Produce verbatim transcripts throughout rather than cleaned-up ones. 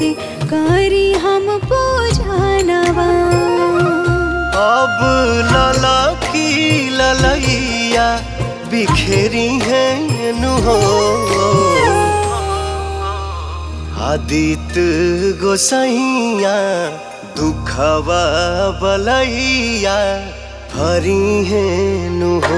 कैसे करी हम पूजनवा। अब लला की ललैया बिखेरी है नु हो, आदित्य गोसाइया दुखवा बलैया भरी है नु हो।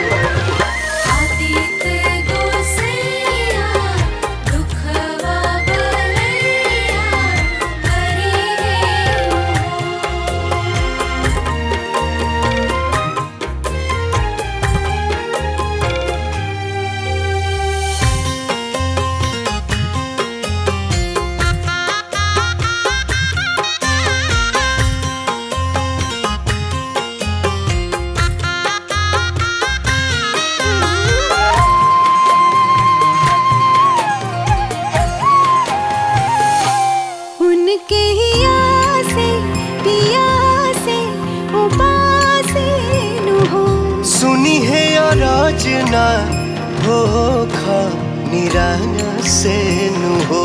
उनके हिया से पिया से उपासे नु हो, सुनी है आराधना हो खा निरान से नु हो।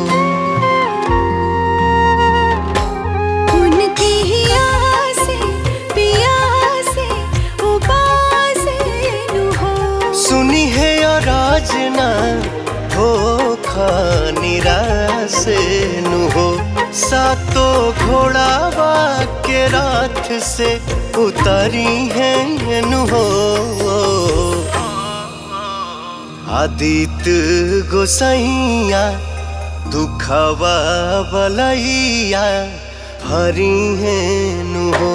उनके हिया से पिया से उपासे नु हो, सुनी है आराधना हो खा निरान से नु हो। सातो घोड़ावा के रात से उतारी है नु हो, आदित्य गोसाइया दुखवा बलैया भरी है नु हो।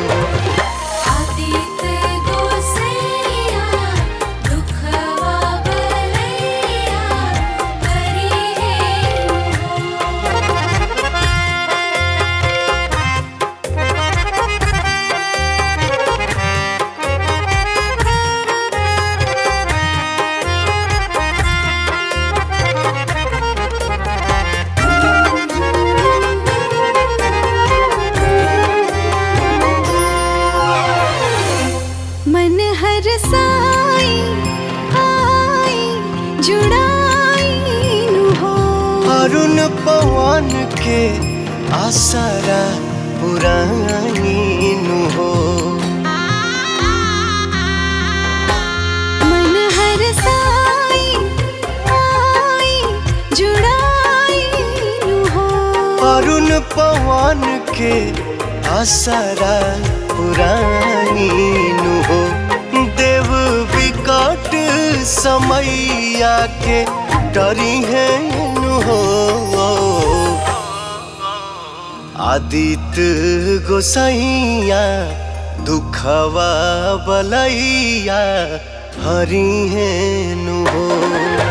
मन हर साई आई जुड़ाई नु हो, अरुण पवन के आसरा पुरानी नु हो। मन हर साई आई जुड़ाई नु हो, अरुण पवन के आसरा पुरानी नु हो। देव विकट समैया के डरी है नु हो, आदित्य गोसाइया दुखवा बलैया भरी है नु हो।